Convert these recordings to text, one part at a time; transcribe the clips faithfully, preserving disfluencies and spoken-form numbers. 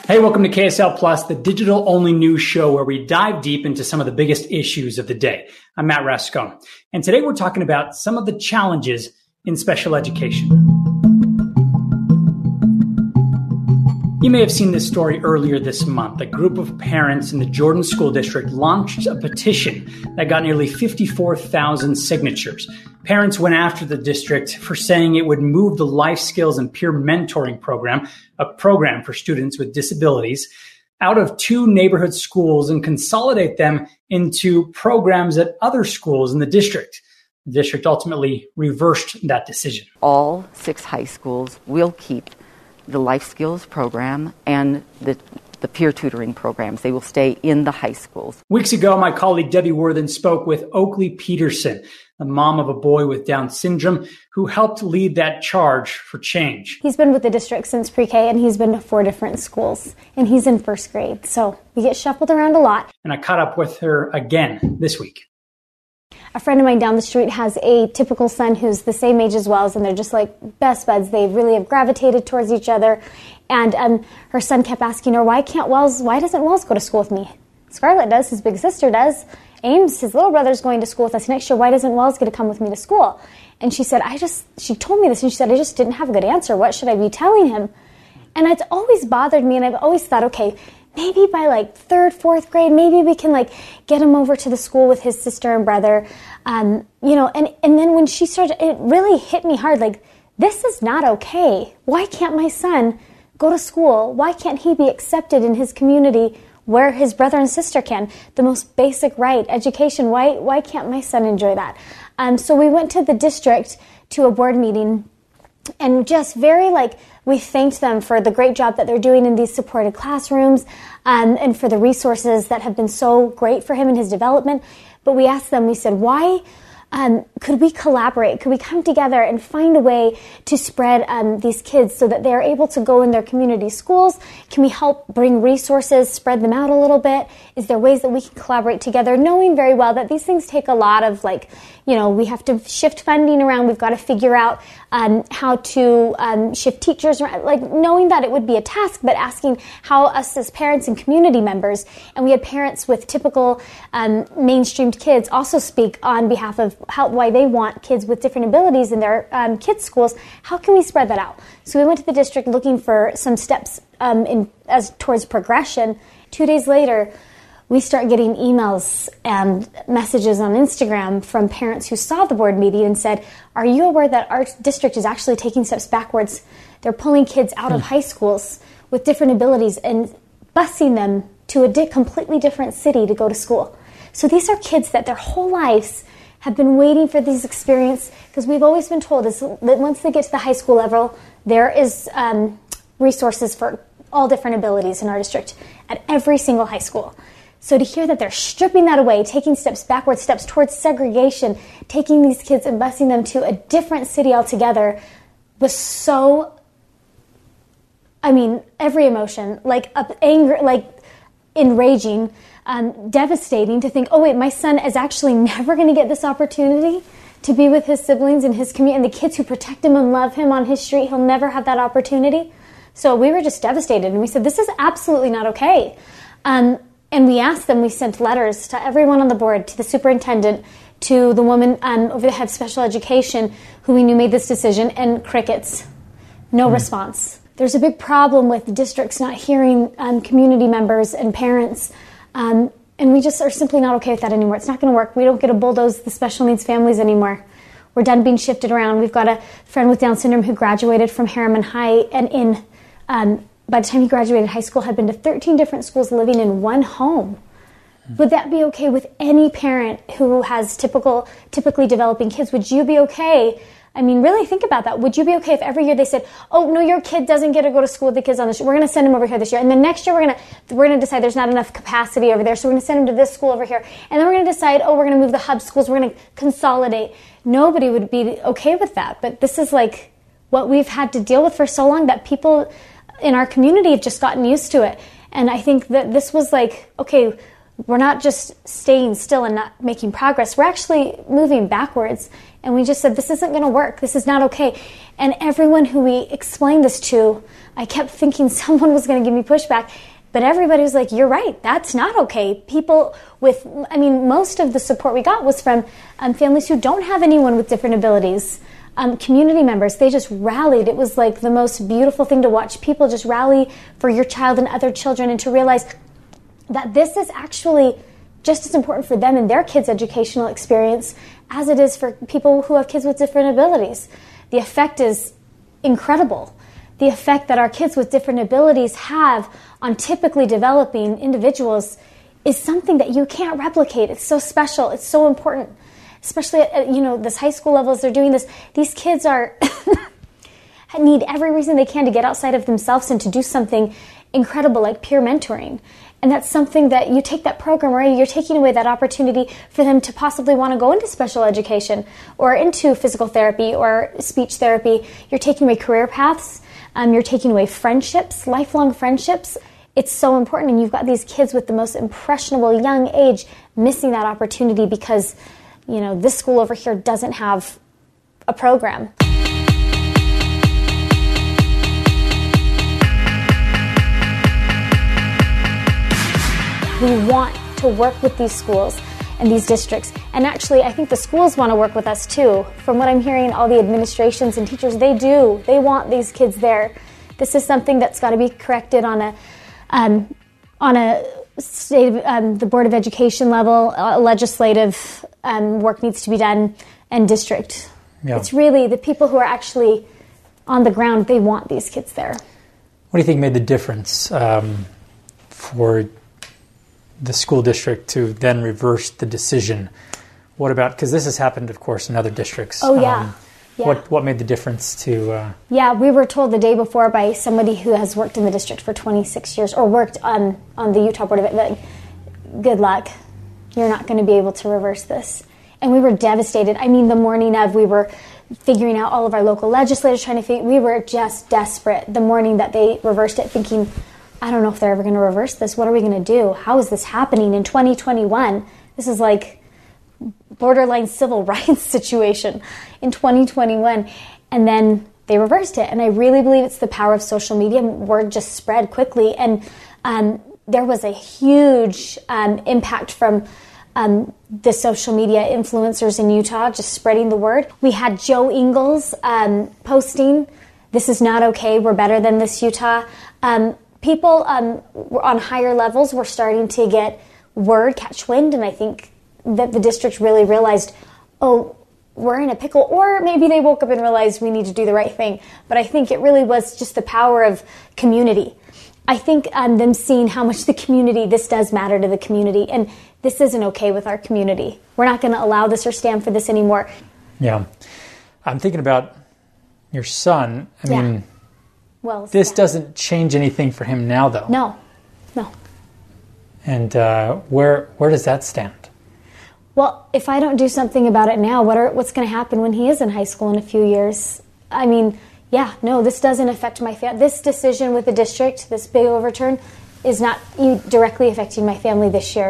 Hey, welcome to K S L Plus, the digital-only news show where we dive deep into some of the biggest issues of the day. I'm Matt Rascone, and today we're talking about some of the challenges in special education. You may have seen this story earlier this month. A group of parents in the Jordan School District launched a petition that got nearly fifty-four thousand signatures. Parents went after the district for saying it would move the Life Skills and Peer Mentoring Program, a program for students with disabilities, out of two neighborhood schools and consolidate them into programs at other schools in the district. The district ultimately reversed that decision. All six high schools will keep the Life Skills program and the the peer tutoring programs. They will stay in the high schools. Weeks ago, my colleague Debbie Worthen spoke with Oakley Peterson, the mom of a boy with Down syndrome, who helped lead that charge for change. He's been with the district since pre-K, and he's been to four different schools, and he's in first grade, so we get shuffled around a lot. And I caught up with her again this week. A friend of mine down the street has a typical son who's the same age as Wells, and they're just like best buds. They really have gravitated towards each other. And um, her son kept asking her, why can't Wells, why doesn't Wells go to school with me? Scarlett does, his big sister does. Ames, his little brother's going to school with us next year. Why doesn't Wells get to come with me to school? And she said, I just, she told me this, and she said, I just didn't have a good answer. What should I be telling him? And it's always bothered me, and I've always thought, okay, maybe by like third, fourth grade, maybe we can like get him over to the school with his sister and brother. Um, you know, and, and then when she started, it really hit me hard. Like, this is not okay. Why can't my son go to school? Why can't he be accepted in his community where his brother and sister can? The most basic right, education. Why, why can't my son enjoy that? Um, so we went to the district to a board meeting, and just very like, we thanked them for the great job that they're doing in these supported classrooms, um, and for the resources that have been so great for him in his development. But we asked them, we said, why um, could we collaborate? Could we come together and find a way to spread um, these kids so that they're able to go in their community schools? Can we help bring resources, spread them out a little bit? Is there ways that we can collaborate together, knowing very well that these things take a lot of, like, you know, we have to shift funding around. We've got to figure out um, how to um, shift teachers around, like knowing that it would be a task, but asking how us as parents and community members, and we had parents with typical um, mainstreamed kids also speak on behalf of how, why they want kids with different abilities in their um, kids' schools. How can we spread that out? So we went to the district looking for some steps um, in as towards progression. Two days later, we start getting emails and messages on Instagram from parents who saw the board meeting and said, are you aware that our district is actually taking steps backwards? They're pulling kids out of high schools with different abilities and busing them to a di- completely different city to go to school. So these are kids that their whole lives have been waiting for this experience, because we've always been told is that once they get to the high school level, there is um, resources for all different abilities in our district at every single high school. So to hear that they're stripping that away, taking steps backward, steps towards segregation, taking these kids and busing them to a different city altogether was so, I mean, every emotion, like up, anger, like enraging, um, devastating to think, oh wait, my son is actually never going to get this opportunity to be with his siblings and his community and the kids who protect him and love him on his street. He'll never have that opportunity. So we were just devastated, and we said, this is absolutely not okay. Um, And we asked them, we sent letters to everyone on the board, to the superintendent, to the woman um, over the head of special education who we knew made this decision, and crickets. No mm. response. There's a big problem with districts not hearing um, community members and parents, um, and we just are simply not okay with that anymore. It's not going to work. We don't get to bulldoze the special needs families anymore. We're done being shifted around. We've got a friend with Down syndrome who graduated from Harriman High, and in um, by the time he graduated high school, had been to thirteen different schools living in one home. Would that be okay with any parent who has typical, typically developing kids? Would you be okay? I mean, really think about that. Would you be okay if every year they said, oh, no, your kid doesn't get to go to school with the kids on this year. We're going to send him over here this year. And then next year we're going to we're going to decide there's not enough capacity over there, so we're going to send him to this school over here. And then we're going to decide, oh, we're going to move the hub schools. We're going to consolidate. Nobody would be okay with that. But this is like what we've had to deal with for so long, that people in our community have just gotten used to it. And I think that this was like, okay, we're not just staying still and not making progress. We're actually moving backwards. And we just said, this isn't going to work. This is not okay. And everyone who we explained this to, I kept thinking someone was going to give me pushback. But everybody was like, you're right, that's not okay. People with, I mean, most of the support we got was from um, families who don't have anyone with different abilities. Um, community members, they just rallied. It was like the most beautiful thing to watch. People just rally for your child and other children, and to realize that this is actually just as important for them and their kids' educational experience as it is for people who have kids with different abilities. The effect is incredible. The effect that our kids with different abilities have on typically developing individuals is something that you can't replicate. It's so special. It's so important. Especially at, you know, this high school levels, they're doing this. These kids are need every reason they can to get outside of themselves and to do something incredible like peer mentoring. And that's something that you take that program away, you're taking away that opportunity for them to possibly want to go into special education or into physical therapy or speech therapy. You're taking away career paths. Um, you're taking away friendships, lifelong friendships. It's so important. And you've got these kids with the most impressionable young age missing that opportunity because, you know, this school over here doesn't have a program. We want to work with these schools and these districts. And actually, I think the schools want to work with us too. From what I'm hearing, all the administrations and teachers, they do. They want these kids there. This is something that's got to be corrected on a um, on a state, um, the Board of Education level. Uh, legislative um, work needs to be done, and district. Yeah. It's really the people who are actually on the ground. They want these kids there. What do you think made the difference um, for the school district to then reverse the decision? What about, because this has happened, of course, in other districts. Oh, yeah. Um, yeah. What what made the difference to... Uh... Yeah, we were told the day before by somebody who has worked in the district for twenty-six years, or worked on, on the Utah Board of Ed, like, good luck. You're not going to be able to reverse this. And we were devastated. I mean, the morning of, we were figuring out all of our local legislators, trying to figure, we were just desperate the morning that they reversed it, thinking, I don't know if they're ever going to reverse this. What are we going to do? How is this happening in twenty twenty-one? This is like borderline civil rights situation in twenty twenty-one. And then they reversed it. And I really believe it's the power of social media. Word just spread quickly. And um, there was a huge um, impact from um, the social media influencers in Utah just spreading the word. We had Joe Ingles um, posting, "This is not okay. We're better than this, Utah." Um, People um, on higher levels were starting to get word, catch wind, and I think that the district really realized, oh, we're in a pickle. Or maybe they woke up and realized we need to do the right thing. But I think it really was just the power of community. I think um, them seeing how much the community, this does matter to the community, and this isn't okay with our community. We're not going to allow this or stand for this anymore. Yeah. I'm thinking about your son. I yeah. mean... Well, this yeah. doesn't change anything for him now, though. No, no. And uh, where where does that stand? Well, if I don't do something about it now, what are what's going to happen when he is in high school in a few years? I mean, yeah, no, this doesn't affect my family. This decision with the district, this big overturn, is not directly affecting my family this year.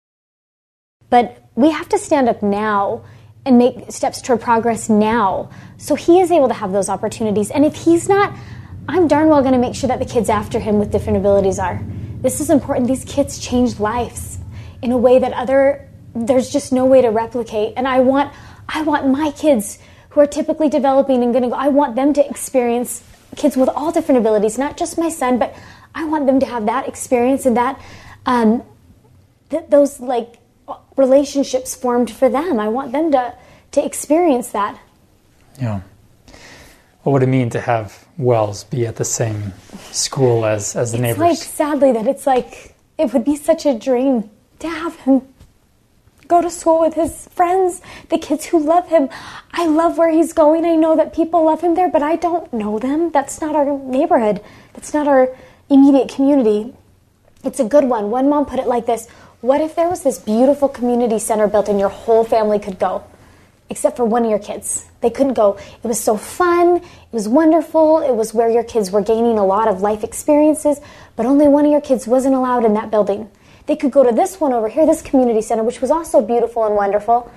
But we have to stand up now and make steps toward progress now, so he is able to have those opportunities. And if he's not, I'm darn well going to make sure that the kids after him with different abilities are. This is important. These kids change lives in a way that other, there's just no way to replicate. And I want, I want my kids who are typically developing and going to go, I want them to experience kids with all different abilities, not just my son, but I want them to have that experience and that, um, th- those like relationships formed for them. I want them to, to experience that. Yeah. What would it mean to have Wells be at the same school as, as the it's neighbors? It's like, sadly, that it's like, it would be such a dream to have him go to school with his friends, the kids who love him. I love where he's going. I know that people love him there, but I don't know them. That's not our neighborhood. That's not our immediate community. It's a good one. One mom put it like this: what if there was this beautiful community center built and your whole family could go, except for one of your kids? They couldn't go. It was so fun. It was wonderful. It was where your kids were gaining a lot of life experiences, but only one of your kids wasn't allowed in that building. They could go to this one over here, this community center, which was also beautiful and wonderful,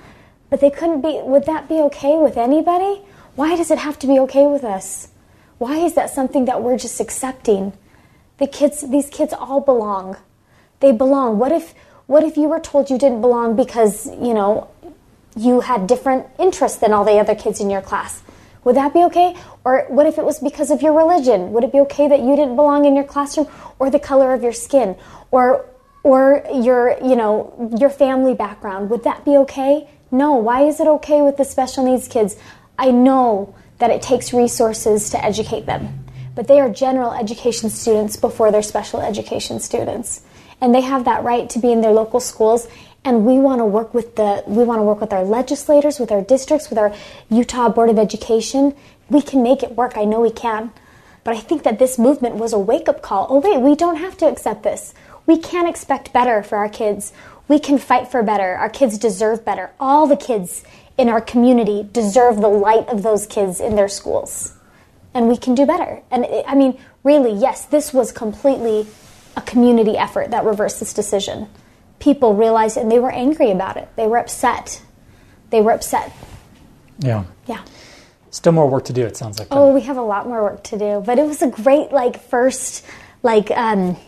But they couldn't be, would that be okay with anybody? Why does it have to be okay with us? Why is that something that we're just accepting? The kids, these kids all belong. They belong. What if, what if you were told you didn't belong because, you know, you had different interests than all the other kids in your class? Would that be okay? Or what if it was because of your religion? Would it be okay that you didn't belong in your classroom, or the color of your skin, or or your, you know, your family background? Would that be okay? No. Why is it okay with the special needs kids? I know that it takes resources to educate them, but they are general education students before they're special education students, and they have that right to be in their local schools. And we want to work with the we want to work with our legislators, with our districts, with our Utah Board of Education. We can make it work. I know we can. But I think that this movement was a wake-up call. Oh, wait, we don't have to accept this. We can expect better for our kids. We can fight for better. Our kids deserve better. All the kids in our community deserve the light of those kids in their schools. And we can do better. And it, I mean, really, yes, this was completely a community effort that reversed this decision. People realized it, and they were angry about it. They were upset. They were upset. Yeah. Yeah. Still more work to do, it sounds like. Oh, we have a lot more work to do. But it was a great, like, first, like, um,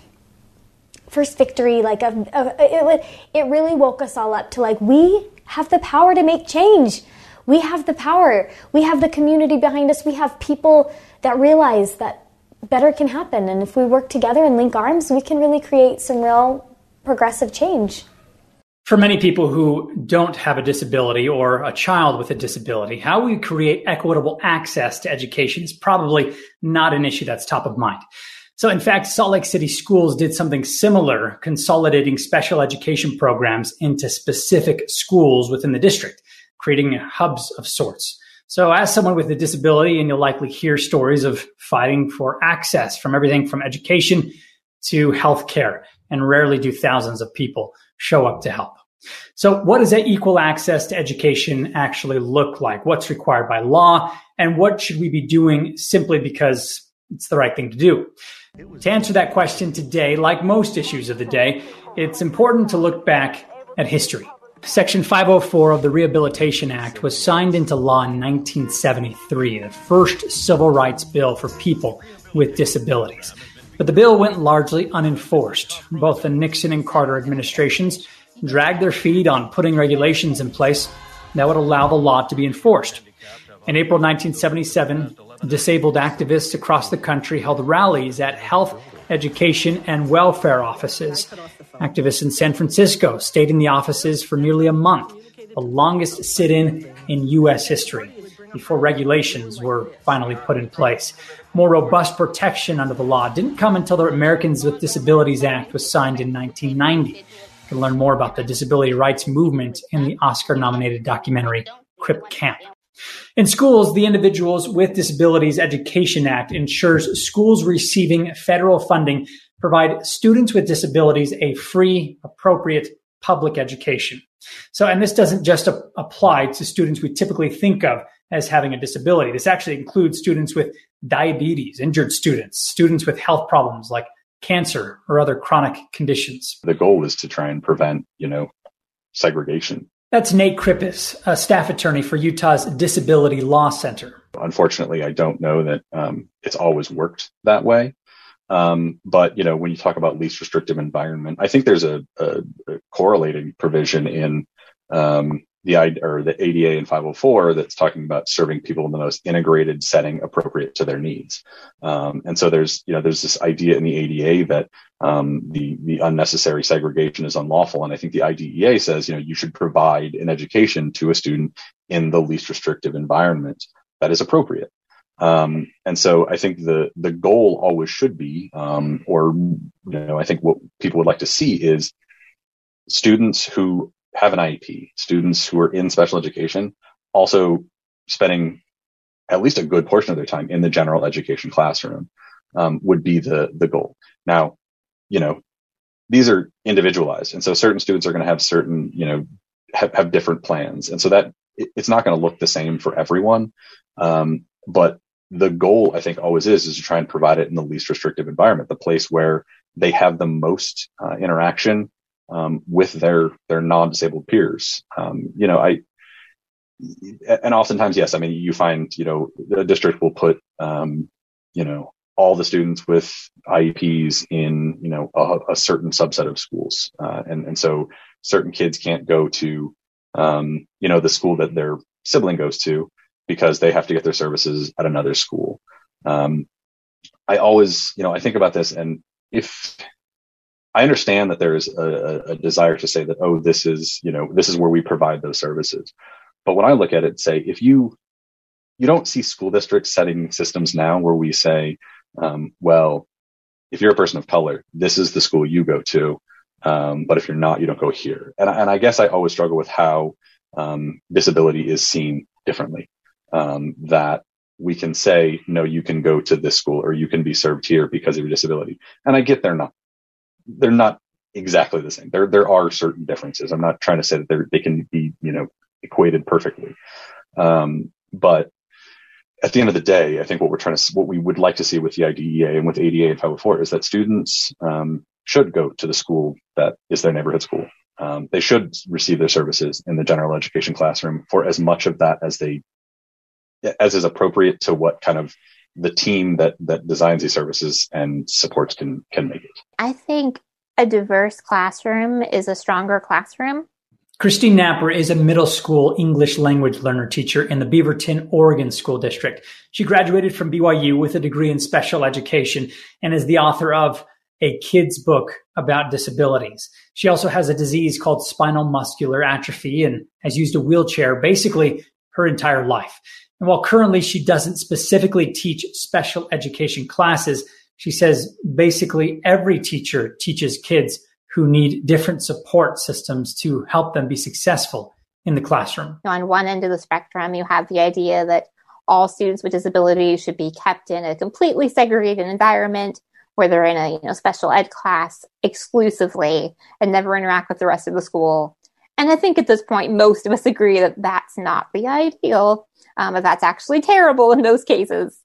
first victory. Like, of, of, it, it really woke us all up to, like, we have the power to make change. We have the power. We have the community behind us. We have people that realize that better can happen. And if we work together and link arms, we can really create some real progressive change. For many people who don't have a disability or a child with a disability, how we create equitable access to education is probably not an issue that's top of mind. So in fact, Salt Lake City Schools did something similar, consolidating special education programs into specific schools within the district, creating hubs of sorts. So as someone with a disability, and you'll likely hear stories of fighting for access from everything from education to healthcare, and rarely do thousands of people show up to help. So what does that equal access to education actually look like? What's required by law? And what should we be doing simply because it's the right thing to do? To answer that question today, like most issues of the day, it's important to look back at history. Section five oh four of the Rehabilitation Act was signed into law in nineteen seventy-three, the first civil rights bill for people with disabilities. But the bill went largely unenforced. Both the Nixon and Carter administrations dragged their feet on putting regulations in place that would allow the law to be enforced. In April nineteen seventy-seven, disabled activists across the country held rallies at health, education, and welfare offices. Activists in San Francisco stayed in the offices for nearly a month, the longest sit-in in U S history, before regulations were finally put in place. More robust protection under the law didn't come until the Americans with Disabilities Act was signed in nineteen ninety. You can learn more about the disability rights movement in the Oscar-nominated documentary Crip Camp. In schools, the Individuals with Disabilities Education Act ensures schools receiving federal funding provide students with disabilities a free, appropriate public education. So, and this doesn't just a- apply to students we typically think of as having a disability. This actually includes students with diabetes, injured students, students with health problems like cancer or other chronic conditions. The goal is to try and prevent, you know, segregation. That's Nate Krippis, a staff attorney for Utah's Disability Law Center. Unfortunately, I don't know that um, it's always worked that way. Um, but, you know, when you talk about least restrictive environment, I think there's a, a, a correlating provision in um, the or the A D A and five oh four that's talking about serving people in the most integrated setting appropriate to their needs. Um, and so there's, you know, there's this idea in the A D A that um, the the unnecessary segregation is unlawful. And I think the I D E A says, you know, you should provide an education to a student in the least restrictive environment that is appropriate. Um, and so I think the, the goal always should be, um, or, you know, I think what people would like to see is students who have an I E P, students who are in special education, also spending at least a good portion of their time in the general education classroom, um, would be the, the goal. Now, you know, these are individualized. And so certain students are going to have certain, you know, have, have different plans. And so that it, it's not going to look the same for everyone. Um, but the goal, I think, always is, is to try and provide it in the least restrictive environment, the place where they have the most uh, interaction um, with their their non-disabled peers. Um, you know, I and oftentimes, yes, I mean, you find, you know, the district will put, um, you know, all the students with I E Ps in, you know, a, a certain subset of schools. Uh, and, and so certain kids can't go to, um, you know, the school that their sibling goes to because they have to get their services at another school. Um, I always, you know, I think about this, and if I understand that there is a, a desire to say that, oh, this is, you know, this is where we provide those services. But when I look at it, say, if you, you don't see school districts setting systems now where we say, um, well, if you're a person of color, this is the school you go to. Um, but if you're not, you don't go here. And, and I guess I always struggle with how, um, disability is seen differently. Um, that we can say, no, you can go to this school or you can be served here because of your disability. And I get they're not, they're not exactly the same. There, there are certain differences. I'm not trying to say that they're, they can be, you know, equated perfectly. Um, but at the end of the day, I think what we're trying to, what we would like to see with the I D E A and with A D A and five oh four is that students, um, should go to the school that is their neighborhood school. Um, they should receive their services in the general education classroom for as much of that as they, as is appropriate to what kind of the team that, that designs these services and supports can, can make it. I think a diverse classroom is a stronger classroom. Christine Napper is a middle school English language learner teacher in the Beaverton, Oregon School District. She graduated from B Y U with a degree in special education and is the author of a kid's book about disabilities. She also has a disease called spinal muscular atrophy and has used a wheelchair basically her entire life. And while currently she doesn't specifically teach special education classes, she says basically every teacher teaches kids who need different support systems to help them be successful in the classroom. On one end of the spectrum, you have the idea that all students with disabilities should be kept in a completely segregated environment where they're in a you know, special ed class exclusively and never interact with the rest of the school. And I think at this point, most of us agree that that's not the ideal, um, but that's actually terrible in those cases.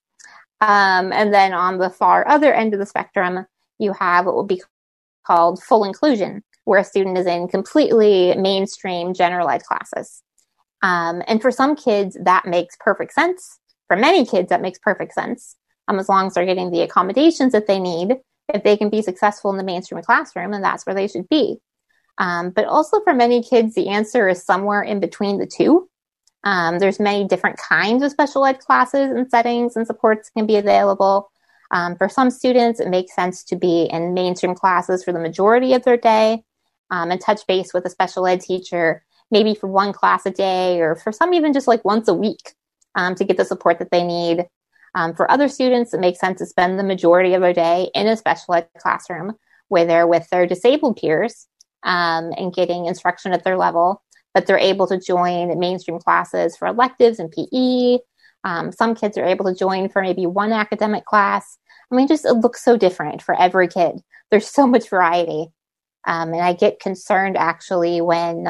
Um, and then on the far other end of the spectrum, you have what would be called full inclusion, where a student is in completely mainstream general ed classes. Um, and for some kids, that makes perfect sense. For many kids, that makes perfect sense. Um, as long as they're getting the accommodations that they need, if they can be successful in the mainstream classroom, and that's where they should be. Um, but also for many kids, the answer is somewhere in between the two. Um, there's many different kinds of special ed classes and settings and supports can be available. Um, for some students, it makes sense to be in mainstream classes for the majority of their day um, and touch base with a special ed teacher, maybe for one class a day, or for some even just like once a week um, to get the support that they need. Um, for other students, it makes sense to spend the majority of their day in a special ed classroom where they're with their disabled peers um, and getting instruction at their level, but they're able to join mainstream classes for electives and P E. Um, some kids are able to join for maybe one academic class. I mean, just it looks so different for every kid. There's so much variety. Um, and I get concerned actually when,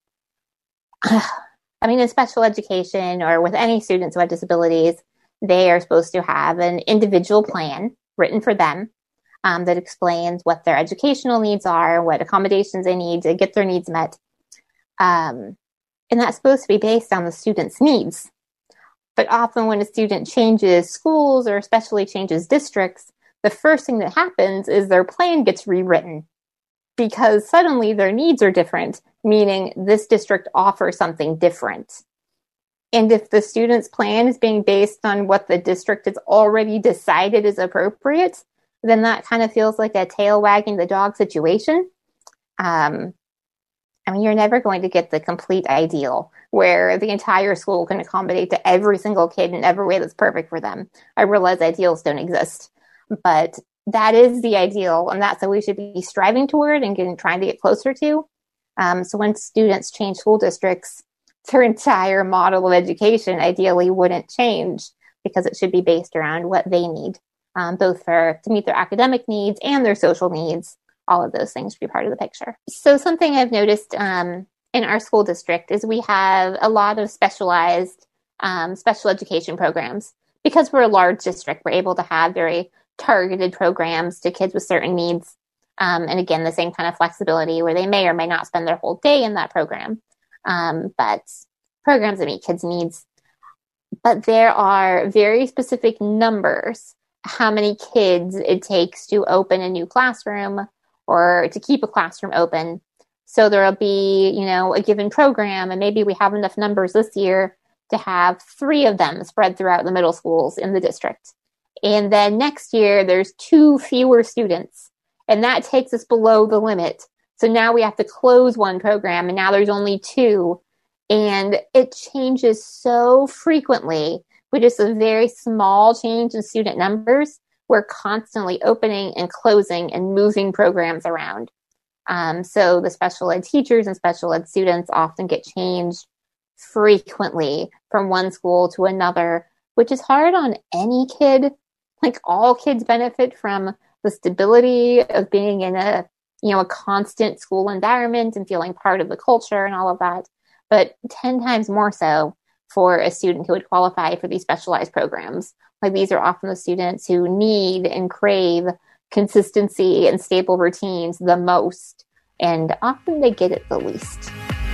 I mean, in special education or with any students who have disabilities, they are supposed to have an individual plan written for them um, that explains what their educational needs are, what accommodations they need to get their needs met. Um, and that's supposed to be based on the student's needs. But often when a student changes schools or especially changes districts, the first thing that happens is their plan gets rewritten because suddenly their needs are different, meaning this district offers something different. And if the student's plan is being based on what the district has already decided is appropriate, then that kind of feels like a tail wagging the dog situation. Um, I mean, you're never going to get the complete ideal where the entire school can accommodate to every single kid in every way that's perfect for them. I realize ideals don't exist, but that is the ideal, and that's what we should be striving toward and getting, trying to get closer to. Um, so when students change school districts, their entire model of education ideally wouldn't change because it should be based around what they need, um, both for to meet their academic needs and their social needs. All of those things should be part of the picture. So something I've noticed um, in our school district is we have a lot of specialized um, special education programs. Because we're a large district, we're able to have very targeted programs to kids with certain needs. Um, and again, the same kind of flexibility where they may or may not spend their whole day in that program. Um, but programs that meet kids' needs. But there are very specific numbers, how many kids it takes to open a new classroom or to keep a classroom open. So there'll be, you know, a given program, and maybe we have enough numbers this year to have three of them spread throughout the middle schools in the district. And then next year, there's two fewer students, and that takes us below the limit. So now we have to close one program, and now there's only two. And it changes so frequently with just a very small change in student numbers. We're constantly opening and closing and moving programs around. Um, so the special ed teachers and special ed students often get changed frequently from one school to another, which is hard on any kid. Like, all kids benefit from the stability of being in a, you know, a constant school environment and feeling part of the culture and all of that. But ten times more so for a student who would qualify for these specialized programs. Like, these are often the students who need and crave consistency and stable routines the most, and often they get it the least.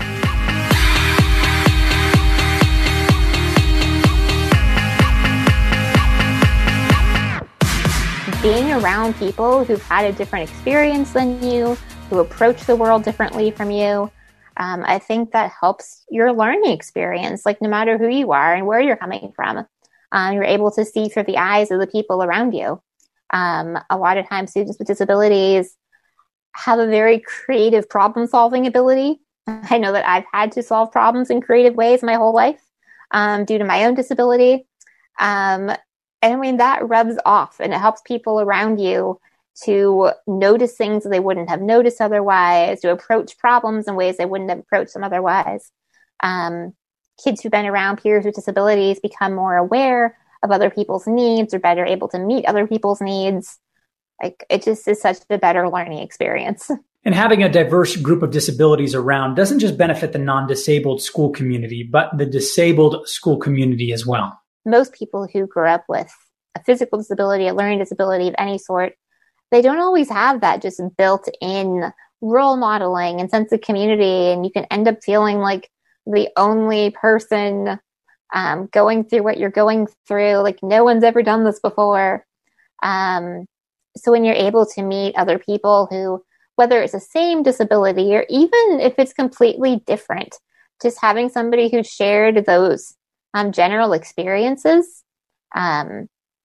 Being around people who've had a different experience than you, who approach the world differently from you, um, I think that helps your learning experience, like, no matter who you are and where you're coming from. Um, you're able to see through the eyes of the people around you. Um, a lot of times students with disabilities have a very creative problem-solving ability. I know that I've had to solve problems in creative ways my whole life um, due to my own disability. Um, and I mean, that rubs off, and it helps people around you to notice things that they wouldn't have noticed otherwise, to approach problems in ways they wouldn't have approached them otherwise. Um, kids who've been around peers with disabilities become more aware of other people's needs, or better able to meet other people's needs. Like, it just is such a better learning experience. And having a diverse group of disabilities around doesn't just benefit the non-disabled school community, but the disabled school community as well. Most people who grew up with a physical disability, a learning disability of any sort, they don't always have that just built-in role modeling and sense of community, and you can end up feeling like the only person um, going through what you're going through. Like, no one's ever done this before. Um, so when you're able to meet other people who, whether it's the same disability or even if it's completely different, just having somebody who shared those um, general experiences, um,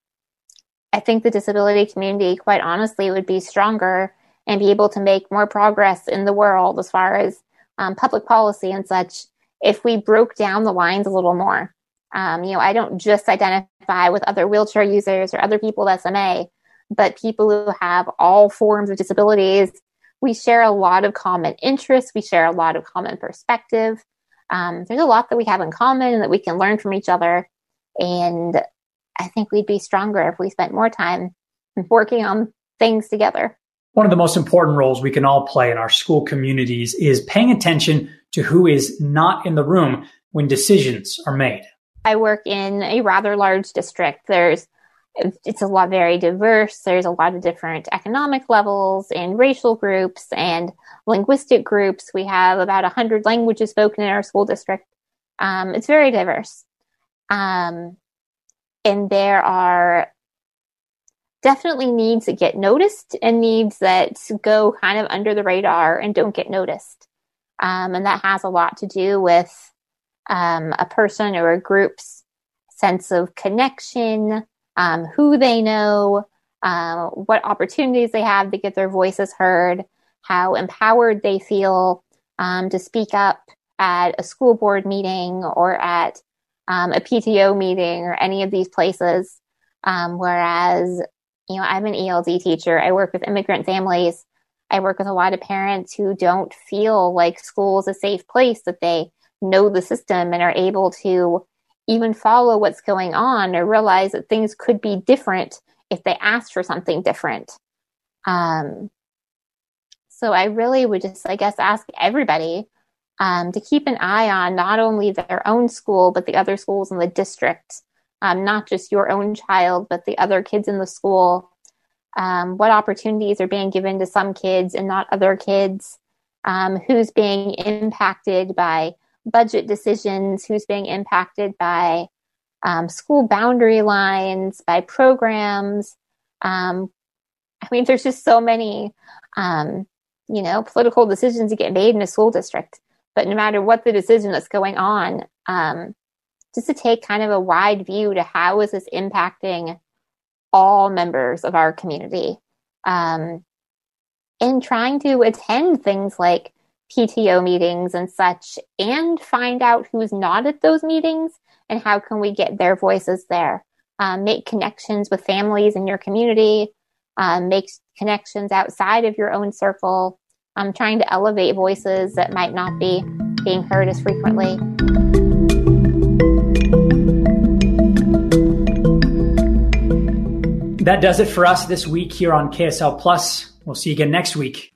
I think the disability community, quite honestly, would be stronger and be able to make more progress in the world as far as um, public policy and such if we broke down the lines a little more. Um, you know, I don't just identify with other wheelchair users or other people with S M A, but people who have all forms of disabilities. We share a lot of common interests. We share a lot of common perspective. Um, there's a lot that we have in common and that we can learn from each other. And I think we'd be stronger if we spent more time working on things together. One of the most important roles we can all play in our school communities is paying attention to who is not in the room when decisions are made. I work in a rather large district. There's It's a lot very diverse. There's a lot of different economic levels and racial groups and linguistic groups. We have about one hundred languages spoken in our school district. Um, it's very diverse. Um, and there are definitely needs that get noticed and needs that go kind of under the radar and don't get noticed. Um, and that has a lot to do with um, a person or a group's sense of connection, Um, who they know, uh, what opportunities they have to get their voices heard, how empowered they feel um, to speak up at a school board meeting or at um, a P T O meeting or any of these places. Um, whereas, you know, I'm an E L D teacher. I work with immigrant families. I work with a lot of parents who don't feel like school is a safe place, that they know the system and are able to even follow what's going on or realize that things could be different if they asked for something different. Um, so I really would just, I guess, ask everybody um, to keep an eye on not only their own school, but the other schools in the district, um, not just your own child, but the other kids in the school. Um, what opportunities are being given to some kids and not other kids? Um, who's being impacted by budget decisions, who's being impacted by um, school boundary lines, by programs. Um, I mean, there's just so many, um, you know, political decisions that get made in a school district. But no matter what the decision that's going on, um, just to take kind of a wide view to how is this impacting all members of our community, um, and trying to attend things like P T O meetings and such, and find out who's not at those meetings and how can we get their voices there. Um, make connections with families in your community, um, make connections outside of your own circle, um, trying to elevate voices that might not be being heard as frequently. That does it for us this week here on K S L Plus. We'll see you again next week.